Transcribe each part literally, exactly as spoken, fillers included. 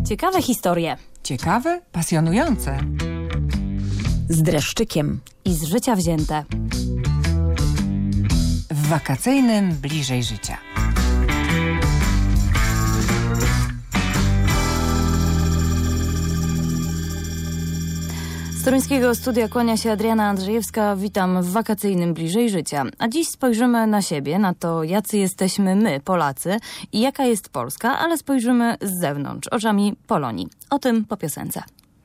Ciekawe historie. Ciekawe, pasjonujące. Z dreszczykiem i z życia wzięte. W wakacyjnym Bliżej Życia. Z toruńskiego studia kłania się Adriana Andrzejewska. Witam w wakacyjnym Bliżej Życia. A dziś spojrzymy na siebie, na to, jacy jesteśmy my, Polacy, i jaka jest Polska, ale spojrzymy z zewnątrz, oczami Polonii. O tym po piosence.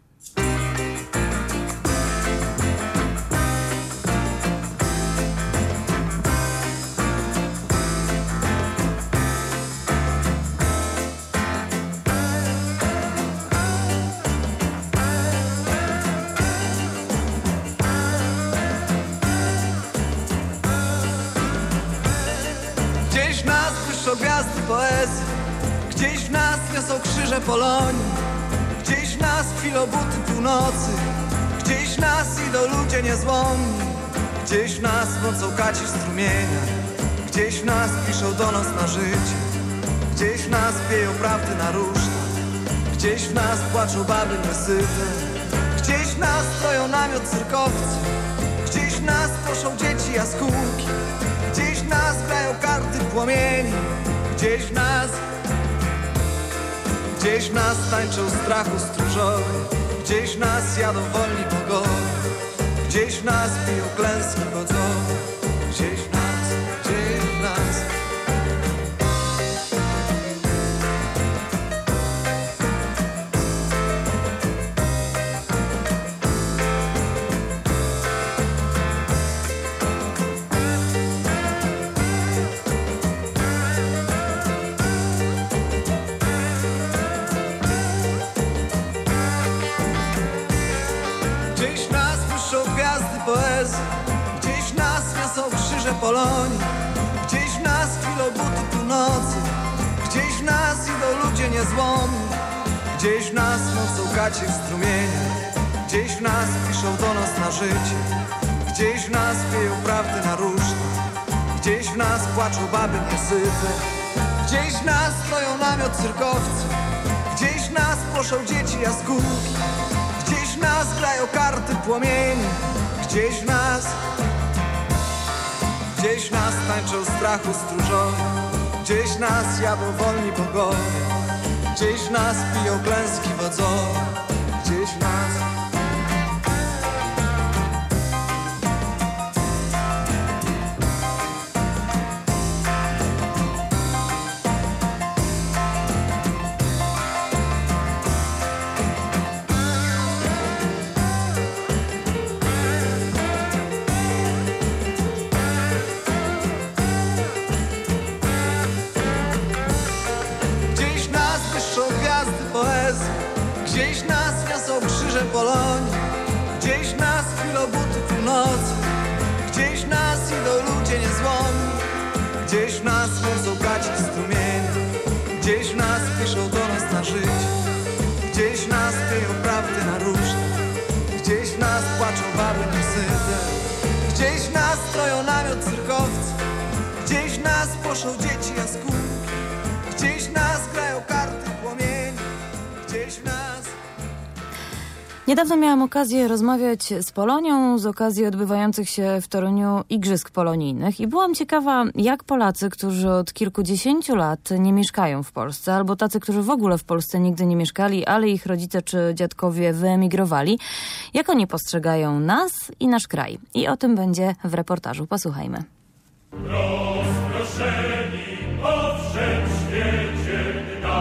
Gwiazdy poezji, gdzieś w nas niosą krzyże Polonii, gdzieś w nas chwilobuty północy, gdzieś w nas idą ludzie niezłomni, gdzieś w nas mocą kaci strumienia, gdzieś w nas piszą donos na życie, gdzieś w nas pieją prawdy na ruszta, gdzieś w nas płaczą baby niesyte, gdzieś w nas stoją namiot cyrkowcy, gdzieś w nas proszą dzieci jaskółki, gdzieś w nas grają karty płomieni. Gdzieś w nas, gdzieś w nas tańczą strachu stróżowie, gdzieś w nas jadą wolni bogowie, gdzieś w nas piją klęski wodzowe, gdzieś w nas, gdzieś w nas. Gdzieś w nas niosą krzyże Polonii, gdzieś w nas chwilobuty północy, gdzieś w nas idą ludzie niezłomni, gdzieś w nas mocą kacie strumienia, gdzieś w nas piszą donos na życie, gdzieś w nas pieją prawdy na ruszta, gdzieś w nas płaczą baby niesyte, gdzieś w nas stoją namiot cyrkowcy, gdzieś w nas proszą dzieci jaskółki, gdzieś w nas grają karty płomieni. Gdzieś w nas, gdzieś w nas tańczą strachu stróżowie, gdzieś w nas jadą wolni bogowie, gdzieś w nas piją klęski wodzowe, gdzieś w nas. Gdzieś nas niosą krzyże Polonii, gdzieś nas chwilobuty północy, gdzieś nas idą ludzie niezłomni, gdzieś nas mocą kaci strumienia, gdzieś nas piszą donos na życie, gdzieś nas pieją prawdy na ruszta, gdzieś nas płaczą baby niesyte, gdzieś nas stroją namiot cyrkowcy, gdzieś nas proszą dzieci jaskółki, gdzieś nas grają karty płomieni, gdzieś w nas. Niedawno miałam okazję rozmawiać z Polonią z okazji odbywających się w Toruniu Igrzysk Polonijnych i byłam ciekawa, jak Polacy, którzy od kilkudziesięciu lat nie mieszkają w Polsce, albo tacy, którzy w ogóle w Polsce nigdy nie mieszkali, ale ich rodzice czy dziadkowie wyemigrowali, jak oni postrzegają nas i nasz kraj. I o tym będzie w reportażu. Posłuchajmy. Rozproszeni po wszech świecie,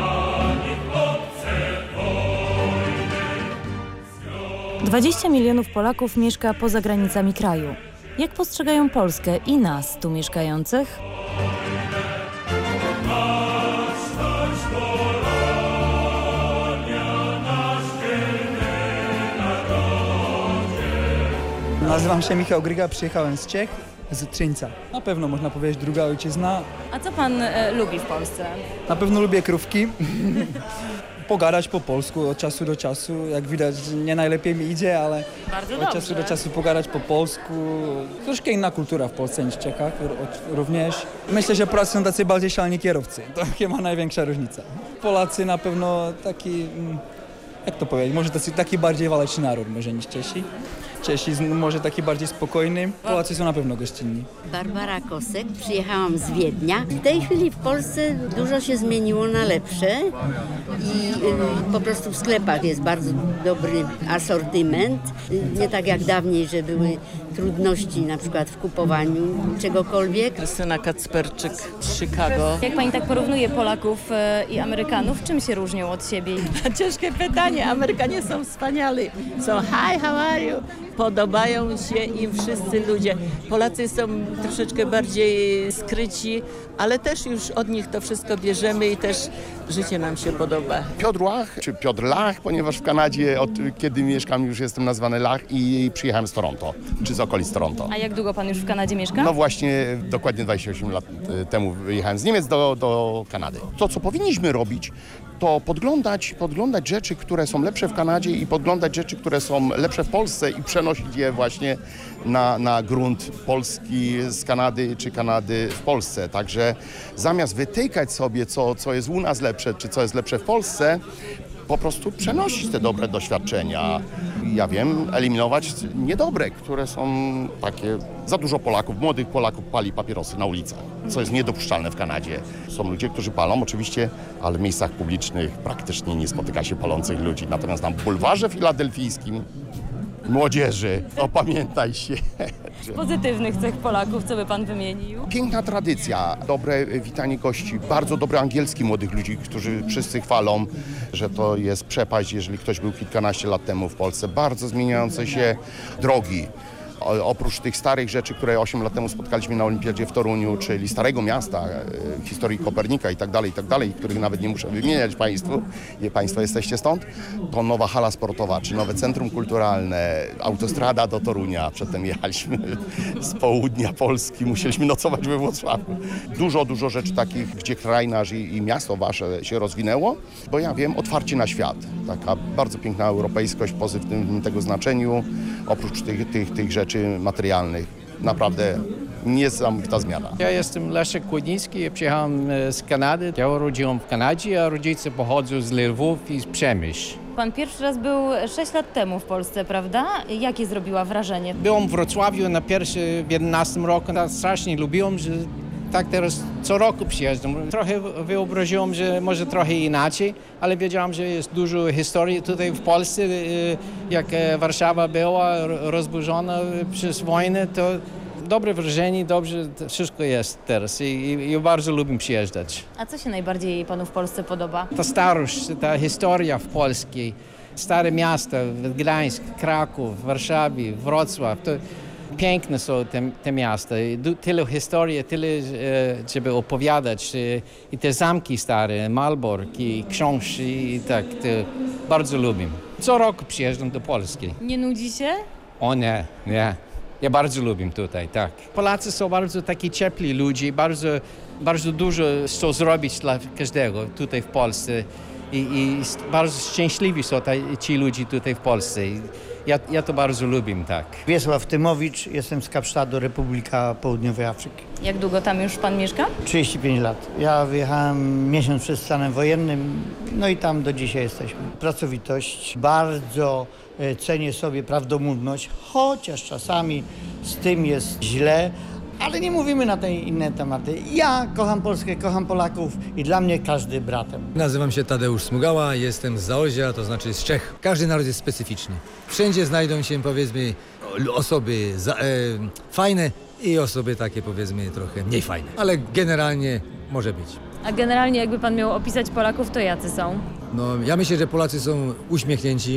dwadzieścia milionów Polaków mieszka poza granicami kraju. Jak postrzegają Polskę i nas tu mieszkających? Nazywam się Michał Gryga, przyjechałem z Czech. z Trzyńca. Na pewno można powiedzieć druga ojczyzna. A co pan e, lubi w Polsce? Na pewno lubię krówki. Pogadać po polsku od czasu do czasu. Jak widać, nie najlepiej mi idzie, ale Bardzo od dobrze. czasu do czasu pogadać po polsku. Troszkę inna kultura w Polsce niż w Czechach również. Myślę, że Polacy są tacy bardziej szaleni kierowcy. To chyba największa różnica. Polacy na pewno taki, jak to powiedzieć, może tacy, taki bardziej waleczny naród może niż Czesi. Czesi może taki bardziej spokojny. Polacy są na pewno gościnni. Barbara Kosek, przyjechałam z Wiednia. W tej chwili w Polsce dużo się zmieniło na lepsze i y, po prostu w sklepach jest bardzo dobry asortyment. Y, nie tak jak dawniej, że były trudności na przykład w kupowaniu czegokolwiek. Krystyna Kacperczyk z Chicago. Jak pani tak porównuje Polaków e, i Amerykanów, czym się różnią od siebie? Ciężkie pytanie. Amerykanie są wspaniali. Są hi, how are you? Podobają się im wszyscy ludzie. Polacy są troszeczkę bardziej skryci, ale też już od nich to wszystko bierzemy i też życie nam się podoba. Piotr Lach, czy Piotr Lach, ponieważ w Kanadzie od kiedy mieszkam już jestem nazwany Lach i przyjechałem z Toronto, czy z okolic Toronto. A jak długo pan już w Kanadzie mieszka? No właśnie, dokładnie dwadzieścia osiem lat temu wyjechałem z Niemiec do, do Kanady. To, co powinniśmy robić, to podglądać, podglądać rzeczy, które są lepsze w Kanadzie i podglądać rzeczy, które są lepsze w Polsce i przenosić je właśnie na, na grunt Polski z Kanady czy Kanady w Polsce. Także zamiast wytykać sobie, co, co jest u nas lepsze, czy co jest lepsze w Polsce, po prostu przenosić te dobre doświadczenia. Ja wiem, eliminować niedobre, które są takie... Za dużo Polaków, młodych Polaków pali papierosy na ulicach, co jest niedopuszczalne w Kanadzie. Są ludzie, którzy palą oczywiście, ale w miejscach publicznych praktycznie nie spotyka się palących ludzi. Natomiast na bulwarze filadelfijskim młodzieży, opamiętaj się. Z pozytywnych cech Polaków, co by pan wymienił? Piękna tradycja, dobre witanie gości, bardzo dobry angielski młodych ludzi, którzy wszyscy chwalą, że to jest przepaść, jeżeli ktoś był kilkanaście lat temu w Polsce. Bardzo zmieniające się drogi. O, oprócz tych starych rzeczy, które osiem lat temu spotkaliśmy na Olimpiadzie w Toruniu, czyli Starego Miasta, e, historii Kopernika i tak dalej, i tak dalej, których nawet nie muszę wymieniać Państwu, je Państwo jesteście stąd, to nowa hala sportowa, czy nowe centrum kulturalne, autostrada do Torunia, przedtem jechaliśmy z południa Polski, musieliśmy nocować we Wrocławiu. Dużo, dużo rzeczy takich, gdzie kraj nasz i, i miasto wasze się rozwinęło, bo ja wiem, otwarcie na świat, taka bardzo piękna europejskość w pozytywnym tego znaczeniu, oprócz tych, tych, tych rzeczy materialnych. Naprawdę niesamowita zmiana. Ja jestem Leszek Kłodnicki, przyjechałem z Kanady. Ja urodziłem w Kanadzie, a rodzice pochodzą z Lwów i z Przemyśl. Pan pierwszy raz był sześć lat temu w Polsce, prawda? Jakie zrobiła wrażenie? Byłem w Wrocławiu na pierwszy w jedenastym roku. Ja strasznie lubiłem, że tak teraz co roku przyjeżdżam. Trochę wyobraziłem, że może trochę inaczej, ale wiedziałem, że jest dużo historii tutaj w Polsce. Jak Warszawa była rozburzona przez wojnę, to dobre wrażenie, dobrze wszystko jest teraz i, i, i bardzo lubię przyjeżdżać. A co się najbardziej panu w Polsce podoba? Ta starość, ta historia w Polsce, stare miasta, Gdańsk, Kraków, Warszawa, Wrocław. To piękne są te, te miasta, tyle historii, tyle, żeby opowiadać i te zamki stare, Malbork i książki i tak, to bardzo lubię. Co roku przyjeżdżam do Polski. Nie nudzi się? O nie, nie. Ja bardzo lubię tutaj, tak. Polacy są bardzo taki ciepli ludzie, bardzo, bardzo dużo chcą zrobić dla każdego tutaj w Polsce i, i bardzo szczęśliwi są ta, ci ludzie tutaj w Polsce. Ja, ja to bardzo lubię, tak. Wiesław Tymowicz, jestem z Kapsztadu, Republika Południowej Afryki. Jak długo tam już pan mieszka? trzydzieści pięć lat. Ja wyjechałem miesiąc przed stanem wojennym, no i tam do dzisiaj jesteśmy. Pracowitość, bardzo cenię sobie prawdomówność, chociaż czasami z tym jest źle, ale nie mówimy na te inne tematy. Ja kocham Polskę, kocham Polaków i dla mnie każdy bratem. Nazywam się Tadeusz Smugała, jestem z Zaolzia, to znaczy z Czech. Każdy naród jest specyficzny. Wszędzie znajdą się, powiedzmy, osoby za, e, fajne i osoby takie, powiedzmy, trochę mniej fajne. Ale generalnie może być. A generalnie jakby pan miał opisać Polaków, to jacy są? No, ja myślę, że Polacy są uśmiechnięci,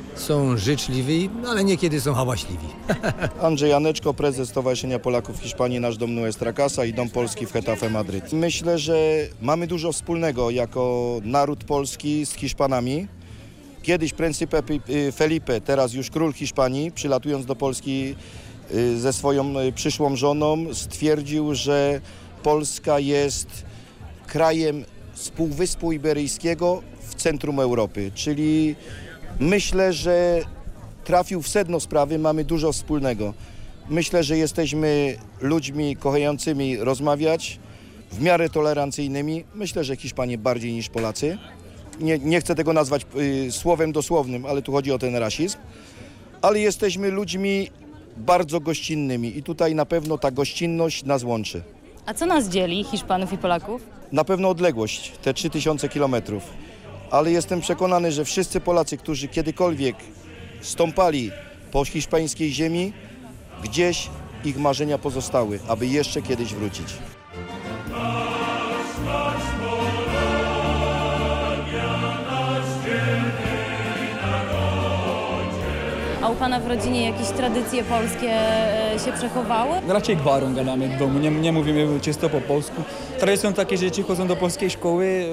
są życzliwi, ale niekiedy są hałaśliwi. Andrzej Janeczko, prezes Stowarzyszenia Polaków w Hiszpanii, nasz dom Nuestra Casa i dom polski w Getafe Madryt. Myślę, że mamy dużo wspólnego jako naród polski z Hiszpanami. Kiedyś Pryncype Felipe, teraz już król Hiszpanii, przylatując do Polski, ze swoją przyszłą żoną stwierdził, że Polska jest krajem z Półwyspu Iberyjskiego w centrum Europy, czyli myślę, że trafił w sedno sprawy, mamy dużo wspólnego. Myślę, że jesteśmy ludźmi kochającymi rozmawiać, w miarę tolerancyjnymi. Myślę, że Hiszpanie bardziej niż Polacy. Nie, nie chcę tego nazwać y, słowem dosłownym, ale tu chodzi o ten rasizm. Ale jesteśmy ludźmi bardzo gościnnymi i tutaj na pewno ta gościnność nas łączy. A co nas dzieli, Hiszpanów i Polaków? Na pewno odległość, te trzy tysiące kilometrów. Ale jestem przekonany, że wszyscy Polacy, którzy kiedykolwiek stąpali po hiszpańskiej ziemi, gdzieś ich marzenia pozostały, aby jeszcze kiedyś wrócić. A u pana w rodzinie jakieś tradycje polskie się przechowały? Raczej gwarą gadamy w domu, nie, nie mówimy czysto po polsku. Tradycją takie, że dzieci chodzą do polskiej szkoły.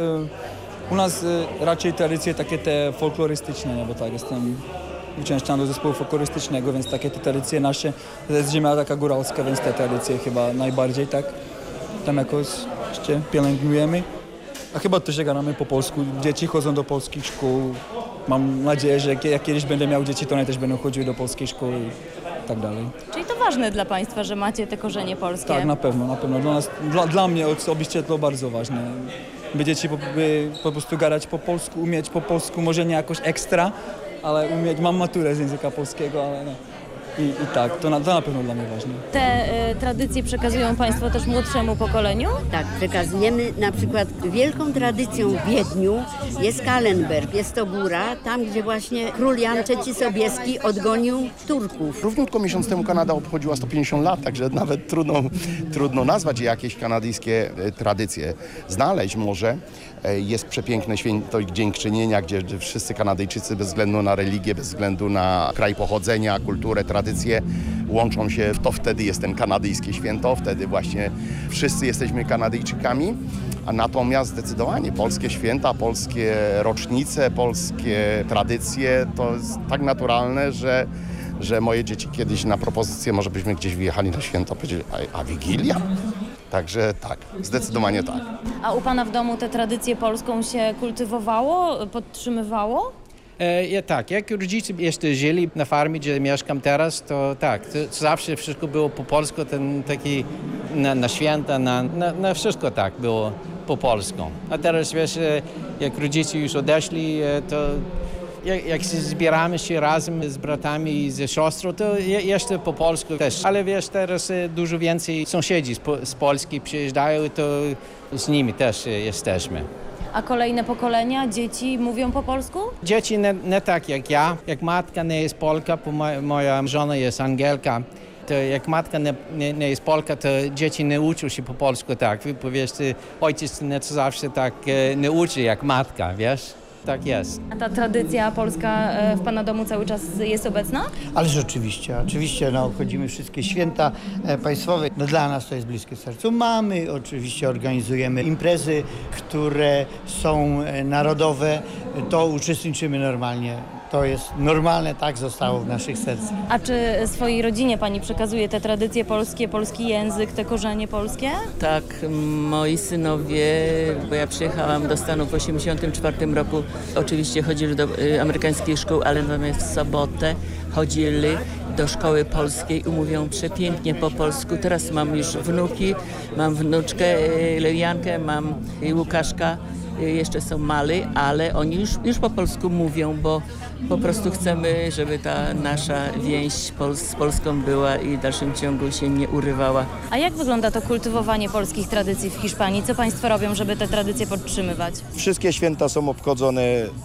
U nas raczej tradycje takie te folklorystyczne, nie? Bo tak, jestem uczęszczam do zespołu folklorystycznego, więc takie te tradycje nasze, to jest ziemia taka góralska, więc te tradycje chyba najbardziej tak tam jakoś jeszcze pielęgnujemy. A chyba też gadamy po polsku, dzieci chodzą do polskich szkół. Mam nadzieję, że jak kiedyś będę miał dzieci, to one też będą chodziły do polskiej szkoły i tak dalej. Czyli to ważne dla państwa, że macie te korzenie polskie? Tak, na pewno, na pewno. Dla, nas, dla, dla mnie osobiście to bardzo ważne. By dzieci po, by po prostu gadać po polsku, umieć po polsku, może nie jakoś ekstra, ale umieć, mam maturę z języka polskiego, ale no. I, i tak, to na, to na pewno dla mnie ważne. Te y, tradycje przekazują państwo też młodszemu pokoleniu? Tak, przekazujemy na przykład wielką tradycją w Wiedniu jest Kahlenberg, jest to góra, tam gdzie właśnie król Jan trzeci Sobieski odgonił Turków. Równiutko miesiąc temu Kanada obchodziła sto pięćdziesiąt lat, także nawet trudno, trudno nazwać jakieś kanadyjskie tradycje. Znaleźć może. Jest przepiękne święto Dziękczynienia, gdzie wszyscy Kanadyjczycy bez względu na religię, bez względu na kraj pochodzenia, kulturę, tradycje łączą się. To wtedy jest ten kanadyjskie święto, wtedy właśnie wszyscy jesteśmy Kanadyjczykami. A natomiast zdecydowanie polskie święta, polskie rocznice, polskie tradycje to jest tak naturalne, że, że moje dzieci kiedyś na propozycję, może byśmy gdzieś wyjechali na święto, powiedzieli, a, a Wigilia? Także tak, zdecydowanie tak. A u pana w domu tę tradycję polską się kultywowało, podtrzymywało? E, ja, tak, jak rodzice jeszcze żyli na farmie, gdzie mieszkam teraz, to tak, to zawsze wszystko było po polsku, ten taki na, na święta, na, na, na wszystko tak było po polsku. A teraz wiesz, jak rodzice już odeszli, to jak, jak zbieramy się razem z bratami i ze siostrą, to jeszcze po polsku też. Ale wiesz, teraz dużo więcej sąsiedzi z, z Polski przyjeżdżają, to z nimi też jesteśmy. A kolejne pokolenia, dzieci mówią po polsku? Dzieci nie, nie tak jak ja. Jak matka nie jest Polka, bo moja, moja żona jest Angielka, to jak matka nie, nie, nie jest Polka, to dzieci nie uczą się po polsku tak. Bo wiesz, ojciec nie zawsze tak nie uczy jak matka, wiesz? Tak jest. A ta tradycja polska w pana domu cały czas jest obecna? Ależ oczywiście, oczywiście no, obchodzimy wszystkie święta państwowe. No, dla nas to jest bliskie sercu. Mamy, oczywiście organizujemy imprezy, które są narodowe, to uczestniczymy normalnie. To jest normalne, tak zostało w naszych sercach. A czy swojej rodzinie pani przekazuje te tradycje polskie, polski język, te korzenie polskie? Tak, moi synowie, bo ja przyjechałam do Stanów w osiemdziesiątym czwartym roku, oczywiście chodzili do y, amerykańskiej szkoły, ale natomiast w sobotę chodzili do szkoły polskiej i mówią przepięknie po polsku. Teraz mam już wnuki, mam wnuczkę y, Lewiankę, mam y, Łukaszka. Jeszcze są mali, ale oni już, już po polsku mówią, bo po prostu chcemy, żeby ta nasza więź Pol- z Polską była i w dalszym ciągu się nie urywała. A jak wygląda to kultywowanie polskich tradycji w Hiszpanii? Co państwo robią, żeby te tradycje podtrzymywać? Wszystkie święta są obchodzone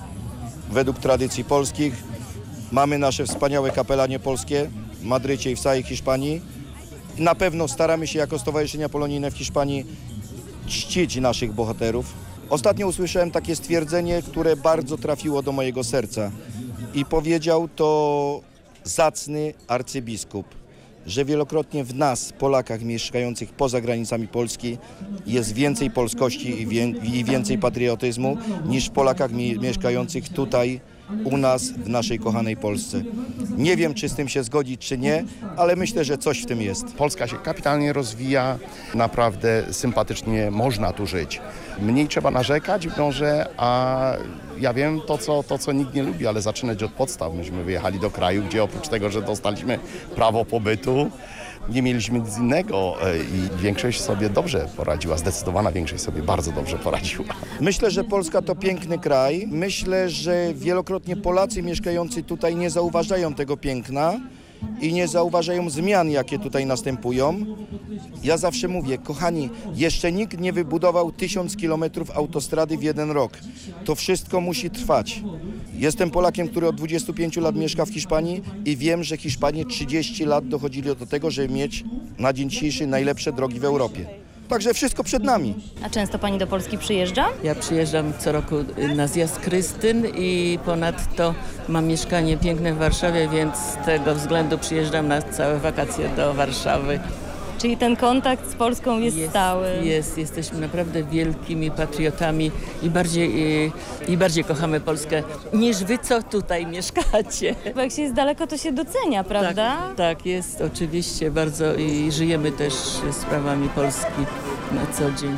według tradycji polskich. Mamy nasze wspaniałe kapelanie polskie w Madrycie i w całej Hiszpanii. Na pewno staramy się jako Stowarzyszenia Polonijne w Hiszpanii czcić naszych bohaterów. Ostatnio usłyszałem takie stwierdzenie, które bardzo trafiło do mojego serca i powiedział to zacny arcybiskup, że wielokrotnie w nas, Polakach mieszkających poza granicami Polski, jest więcej polskości i, wie, i więcej patriotyzmu niż w Polakach mi, mieszkających tutaj u nas, w naszej kochanej Polsce. Nie wiem, czy z tym się zgodzić, czy nie, ale myślę, że coś w tym jest. Polska się kapitalnie rozwija, naprawdę sympatycznie można tu żyć. Mniej trzeba narzekać może, a ja wiem to co, to, co nikt nie lubi, ale zaczynać od podstaw. Myśmy wyjechali do kraju, gdzie oprócz tego, że dostaliśmy prawo pobytu, nie mieliśmy nic innego i większość sobie dobrze poradziła, zdecydowana większość sobie bardzo dobrze poradziła. Myślę, że Polska to piękny kraj. Myślę, że wielokrotnie Polacy mieszkający tutaj nie zauważają tego piękna i nie zauważają zmian, jakie tutaj następują. Ja zawsze mówię, kochani, jeszcze nikt nie wybudował tysiąc kilometrów autostrady w jeden rok. To wszystko musi trwać. Jestem Polakiem, który od dwudziestu pięciu lat mieszka w Hiszpanii i wiem, że Hiszpanie trzydzieści lat dochodzili do tego, żeby mieć na dzień dzisiejszy najlepsze drogi w Europie. Także wszystko przed nami. A często pani do Polski przyjeżdża? Ja przyjeżdżam co roku na zjazd Krystyn i ponadto mam mieszkanie piękne w Warszawie, więc z tego względu przyjeżdżam na całe wakacje do Warszawy. Czyli ten kontakt z Polską jest, jest stały? Jest, jesteśmy naprawdę wielkimi patriotami i bardziej, i, i bardziej kochamy Polskę niż wy, co tutaj mieszkacie. Bo jak się jest daleko, to się docenia, prawda? Tak, tak jest oczywiście bardzo i żyjemy też sprawami Polski na co dzień.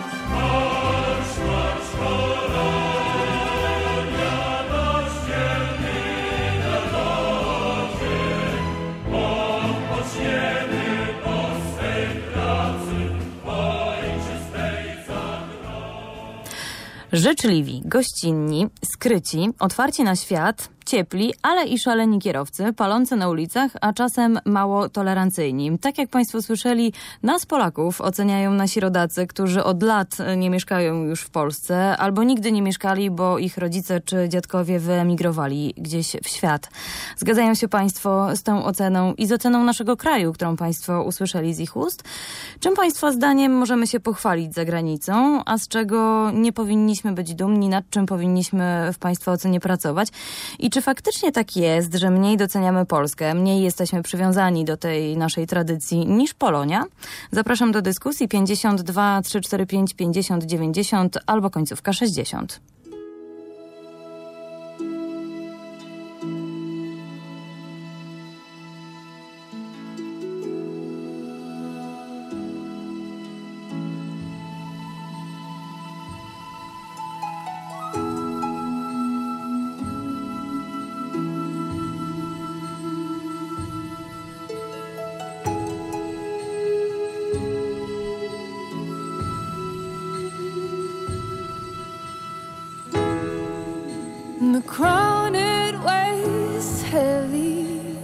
Życzliwi, gościnni, skryci, otwarci na świat, ciepli, ale i szaleni kierowcy, palący na ulicach, a czasem mało tolerancyjni. Tak jak Państwo słyszeli, nas Polaków oceniają nasi rodacy, którzy od lat nie mieszkają już w Polsce, albo nigdy nie mieszkali, bo ich rodzice czy dziadkowie wyemigrowali gdzieś w świat. Zgadzają się Państwo z tą oceną i z oceną naszego kraju, którą Państwo usłyszeli z ich ust? Czym Państwa zdaniem możemy się pochwalić za granicą, a z czego nie powinniśmy być dumni, nad czym powinniśmy w Państwa ocenie pracować? I czy faktycznie tak jest, że mniej doceniamy Polskę, mniej jesteśmy przywiązani do tej naszej tradycji niż Polonia? Zapraszam do dyskusji pięćdziesiąt dwa trzysta czterdzieści pięć pięćdziesiąt dziewięćdziesiąt albo końcówka sześćdziesiąt. The crown it weighs heavy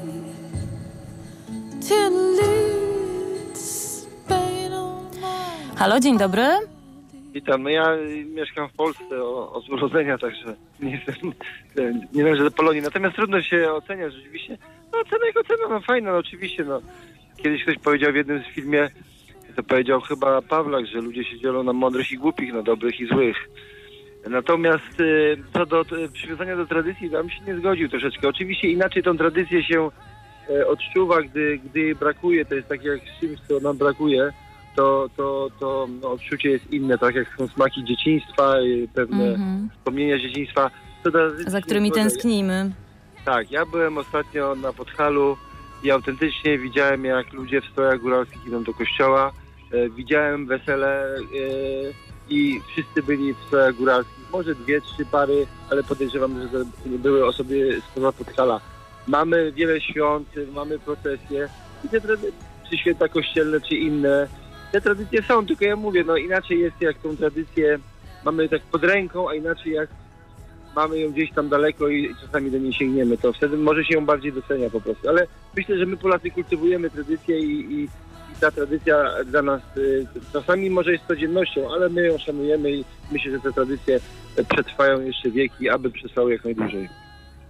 till it's pain on my... Halo, dzień dobry. Witam, no ja mieszkam w Polsce od urodzenia, także nie jestem, nie należę do Polonii. Natomiast trudno się ocenia rzeczywiście. No cena jak ocena, no fajna, no oczywiście, no. Kiedyś ktoś powiedział w jednym z filmie, to powiedział chyba Pawlak, że ludzie się dzielą na mądrych i głupich, na dobrych i złych. Natomiast y, co do y, przywiązania do tradycji, tam się nie zgodził troszeczkę. Oczywiście inaczej tą tradycję się y, odczuwa, gdy, gdy jej brakuje. To jest tak jak z czymś, co nam brakuje, to, to, to no, odczucie jest inne, tak jak są smaki dzieciństwa, y, pewne mm-hmm. wspomnienia z dzieciństwa. To za którymi tęsknimy. Tak, ja byłem ostatnio na Podhalu i autentycznie widziałem, jak ludzie w strojach góralskich idą do kościoła. Y, widziałem wesele... Y, i wszyscy byli w strojach góralskich. Może dwie, trzy pary, ale podejrzewam, że to były osoby spoza Podhala. Mamy wiele świąt, mamy procesje i te tradycje, czy święta kościelne, czy inne, te tradycje są, tylko ja mówię, no inaczej jest, jak tą tradycję mamy tak pod ręką, a inaczej jak mamy ją gdzieś tam daleko i czasami do niej sięgniemy, to wtedy może się ją bardziej docenia po prostu. Ale myślę, że my Polacy kultywujemy tradycję i, i ta tradycja dla nas y, czasami może jest codziennością, ale my ją szanujemy i myślę, że te tradycje przetrwają jeszcze wieki, aby przetrwały jak najdłużej.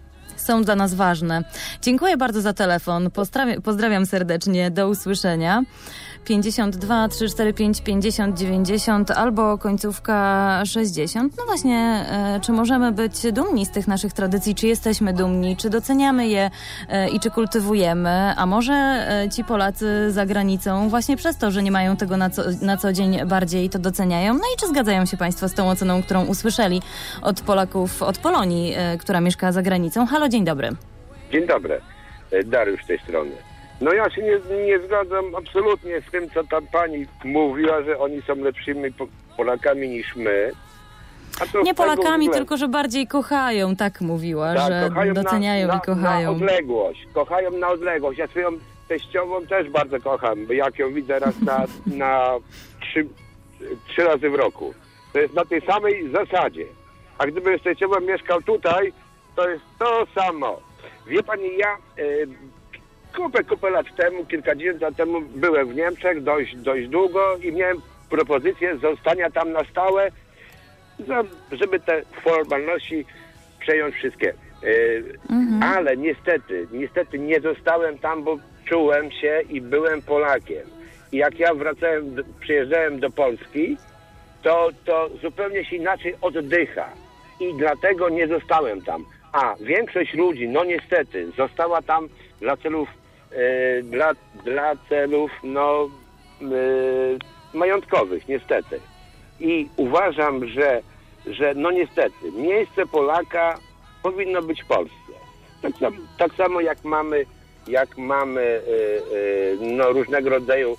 są dla nas ważne. Dziękuję bardzo za telefon. Pozdrawiam, pozdrawiam serdecznie. Do usłyszenia. pięćdziesiąt dwa trzysta czterdzieści pięć pięćdziesiąt dziewięćdziesiąt albo końcówka sześćdziesiąt. No właśnie, e, czy możemy być dumni z tych naszych tradycji? Czy jesteśmy dumni? Czy doceniamy je e, i czy kultywujemy? A może e, ci Polacy za granicą właśnie przez to, że nie mają tego na co, na co dzień, bardziej to doceniają? No i czy zgadzają się Państwo z tą oceną, którą usłyszeli od Polaków, od Polonii, e, która mieszka za granicą? Halo, dzień dobry. Dzień dobry. Dariusz z tej strony. No ja się nie, nie zgadzam absolutnie z tym, co tam pani mówiła, że oni są lepszymi Polakami niż my. A to nie Polakami, względu... tylko że bardziej kochają, tak mówiła, tak, że doceniają na, na, i kochają. Na odległość, kochają na odległość. Ja swoją teściową też bardzo kocham, bo jak ją widzę raz na, na trzy, trzy razy w roku. To jest na tej samej zasadzie. A gdyby teściowa mieszkał tutaj, to jest to samo. Wie pani, ja... Y, Kupę, kupę lat temu, kilkadziesiąt lat temu byłem w Niemczech dość, dość długo i miałem propozycję zostania tam na stałe, żeby te formalności przejąć wszystkie. Mhm. Ale niestety, niestety nie zostałem tam, bo czułem się i byłem Polakiem. I jak ja wracałem, przyjeżdżałem do Polski, to, to zupełnie się inaczej oddycha. I dlatego nie zostałem tam. A większość ludzi, no niestety, została tam dla celów, e, dla, dla celów, no, e, majątkowych, niestety. I uważam, że, że, no niestety, miejsce Polaka powinno być w Polsce. Tak, sam, tak samo jak mamy, jak mamy, e, e, no, różnego rodzaju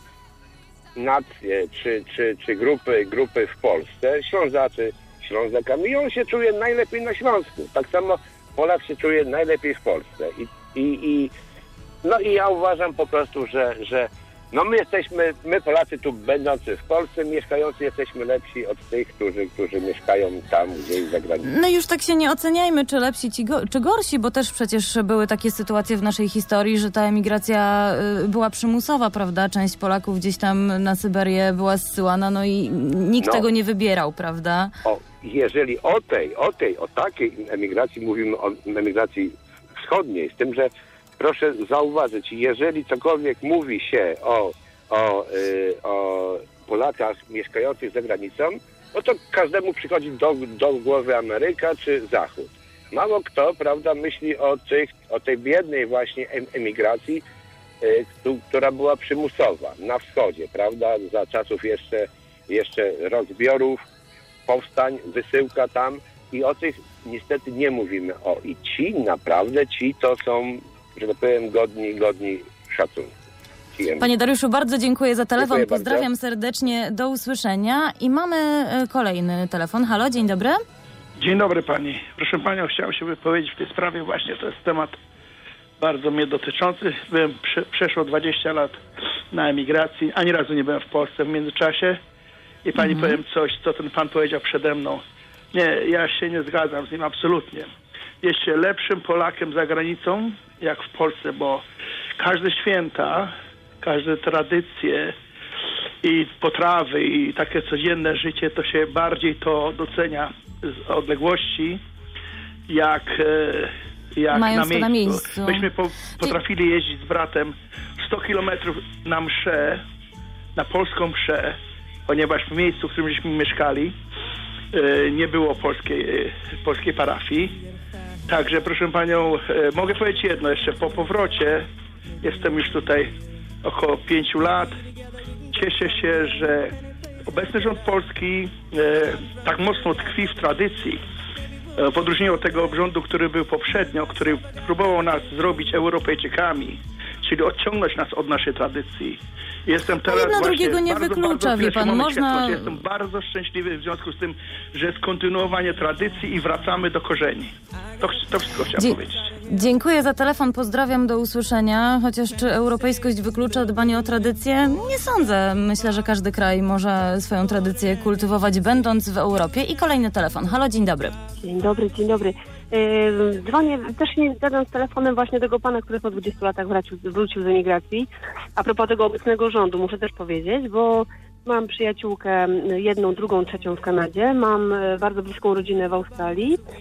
nacje, czy, czy, czy grupy, grupy w Polsce, Ślązacy, Ślązakami, i on się czuje najlepiej na Śląsku. Tak samo Polak się czuje najlepiej w Polsce. I, i, i, no i ja uważam po prostu, że, że no my jesteśmy, my Polacy tu będący w Polsce, mieszkający jesteśmy lepsi od tych, którzy, którzy mieszkają tam gdzieś za granicą. No już tak się nie oceniajmy, czy lepsi, ci go, czy gorsi, bo też przecież były takie sytuacje w naszej historii, że ta emigracja y, była przymusowa, prawda? Część Polaków gdzieś tam na Syberię była zsyłana, no i nikt no. tego nie wybierał, prawda? O, jeżeli o tej, o tej, o takiej emigracji mówimy, o emigracji wschodniej, z tym, że proszę zauważyć, jeżeli cokolwiek mówi się o, o, yy, o Polakach mieszkających za granicą, no to każdemu przychodzi do, do głowy Ameryka czy Zachód. Mało kto, prawda, myśli o, tych, o tej biednej właśnie emigracji, yy, która była przymusowa na wschodzie, prawda, za czasów jeszcze, jeszcze rozbiorów, powstań, wysyłka tam i o tych niestety nie mówimy. O, i ci naprawdę, ci to są, że tak powiem, godni, godni szacunku. Panie Dariuszu, bardzo dziękuję za telefon. Dziękuję Pozdrawiam bardzo. serdecznie. Do usłyszenia. I mamy kolejny telefon. Halo, dzień dobry. Dzień dobry pani. Proszę panią, chciałem się wypowiedzieć w tej sprawie. Właśnie to jest temat bardzo mnie dotyczący. Byłem prze, przeszło dwadzieścia lat na emigracji. Ani razu nie byłem w Polsce w międzyczasie. I pani mhm. powiem coś, co ten pan powiedział przede mną. Nie, ja się nie zgadzam z nim absolutnie. Jest się lepszym Polakiem za granicą, jak w Polsce, bo każde święta, każde tradycje i potrawy i takie codzienne życie, to się bardziej to docenia z odległości, jak, jak na miejscu. na miejscu. Myśmy po, potrafili jeździć z bratem sto kilometrów na mszę, na polską mszę, ponieważ w miejscu, w którym żeśmy mieszkali, nie było polskiej, polskiej parafii. Także proszę panią, mogę powiedzieć jedno jeszcze. Po powrocie, jestem już tutaj około pięciu lat, cieszę się, że obecny rząd polski tak mocno tkwi w tradycji, w odróżnieniu od tego rządu, który był poprzednio, który próbował nas zrobić Europejczykami, czyli odciągnąć nas od naszej tradycji. Jestem teraz jedno właśnie drugiego nie bardzo, wyklucza, bardzo, wie pan, można... Jestem bardzo szczęśliwy w związku z tym, że jest kontynuowanie tradycji i wracamy do korzeni. To, to wszystko chciałem Dzie- powiedzieć. Dziękuję za telefon, pozdrawiam, do usłyszenia. Chociaż czy europejskość wyklucza dbanie o tradycję? Nie sądzę. Myślę, że każdy kraj może swoją tradycję kultywować, będąc w Europie. I kolejny telefon. Halo, dzień dobry. Dzień dobry, dzień dobry. Yy, dzwonię, też nie zgadzam z telefonem właśnie tego pana, który po dwudziestu latach wrócił, wrócił z emigracji. A propos tego obecnego rządu, muszę też powiedzieć, bo mam przyjaciółkę jedną, drugą, trzecią w Kanadzie, mam bardzo bliską rodzinę w Australii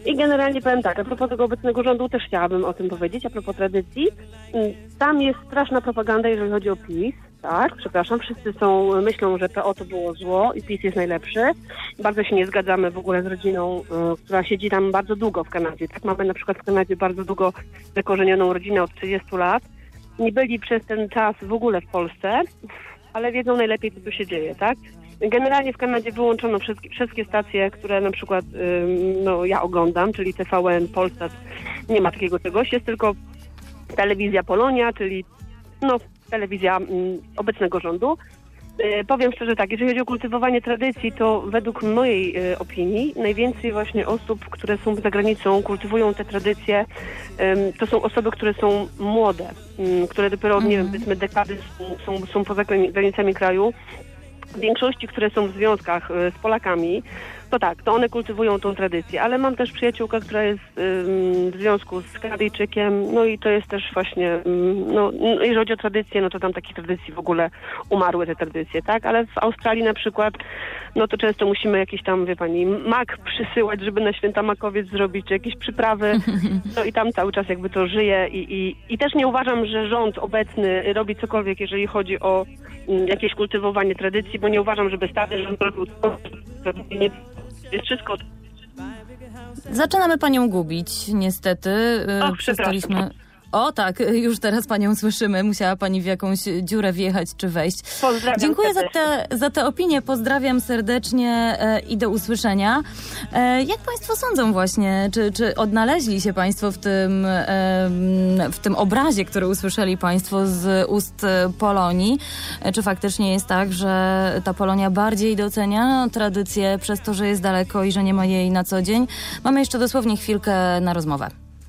I generalnie powiem tak, a propos tego obecnego rządu też chciałabym o tym powiedzieć, a propos tradycji. Tam jest straszna propaganda, jeżeli chodzi o PiS. Tak, przepraszam, wszyscy są, myślą, że P O to było zło i PiS jest najlepszy. Bardzo się nie zgadzamy w ogóle z rodziną, y, która siedzi tam bardzo długo w Kanadzie. Tak, mamy na przykład w Kanadzie bardzo długo zakorzenioną rodzinę od trzydziestu lat. Nie byli przez ten czas w ogóle w Polsce, ale wiedzą najlepiej, co tu się dzieje, tak? Generalnie w Kanadzie wyłączono wszystkie, wszystkie stacje, które na przykład y, no, ja oglądam, czyli T V N, Polsat. Nie ma takiego czegoś, jest tylko telewizja Polonia, czyli no, telewizja m, obecnego rządu. E, powiem szczerze tak, jeżeli chodzi o kultywowanie tradycji, to według mojej e, opinii najwięcej właśnie osób, które są za granicą, kultywują te tradycje, e, to są osoby, które są młode, m, które dopiero, mm. nie wiem, powiedzmy dekady są, są, są poza granicami kraju. W większości, które są w związkach e, z Polakami, to tak, to one kultywują tą tradycję, ale mam też przyjaciółkę, która jest ym, w związku z Kanadyjczykiem, no i to jest też właśnie, ym, no jeżeli chodzi o tradycję, no to tam takich tradycji w ogóle umarły te tradycje, tak, ale w Australii na przykład, no to często musimy jakiś tam, wie pani, mak przysyłać, żeby na święta makowiec zrobić, czy jakieś przyprawy, no i tam cały czas jakby to żyje i, i, i też nie uważam, że rząd obecny robi cokolwiek, jeżeli chodzi o ym, jakieś kultywowanie tradycji, bo nie uważam, żeby stary rząd robił tradycyjnie. Jest wszystko. Zaczynamy panią gubić, niestety. O, Przestaliśmy... O tak, już teraz panią słyszymy. Musiała pani w jakąś dziurę wjechać czy wejść. Pozdrawiam Dziękuję za serdecznie. te, za te opinie. Pozdrawiam serdecznie e, i do usłyszenia. E, jak państwo sądzą właśnie, czy, czy odnaleźli się państwo w tym, e, w tym obrazie, który usłyszeli państwo z ust Polonii? E, czy faktycznie jest tak, że ta Polonia bardziej docenia tradycję przez to, że jest daleko i że nie ma jej na co dzień? Mamy jeszcze dosłownie chwilkę na rozmowę.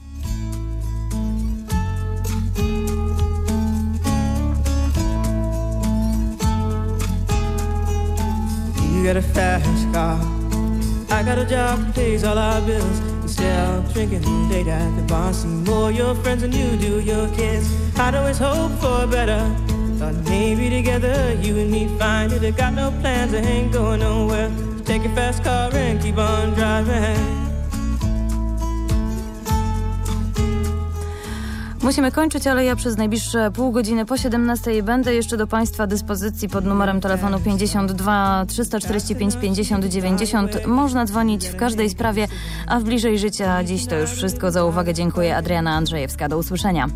You got a fast car, I got a job that pays all our bills. Instead of drinking late at the bar, see more your friends than you do your kids. I'd always hope for better, thought maybe together you and me find it. I got no plans, I ain't going nowhere. So take your fast car and keep on driving. Musimy kończyć, ale ja przez najbliższe pół godziny po siedemnastej będę jeszcze do państwa dyspozycji pod numerem telefonu pięćdziesiąt dwa trzysta czterdzieści pięć pięćdziesiąt dziewięćdziesiąt. Można dzwonić w każdej sprawie, a w Bliżej Życia dziś to już wszystko. Za uwagę dziękuję. Adriana Andrzejewska. Do usłyszenia.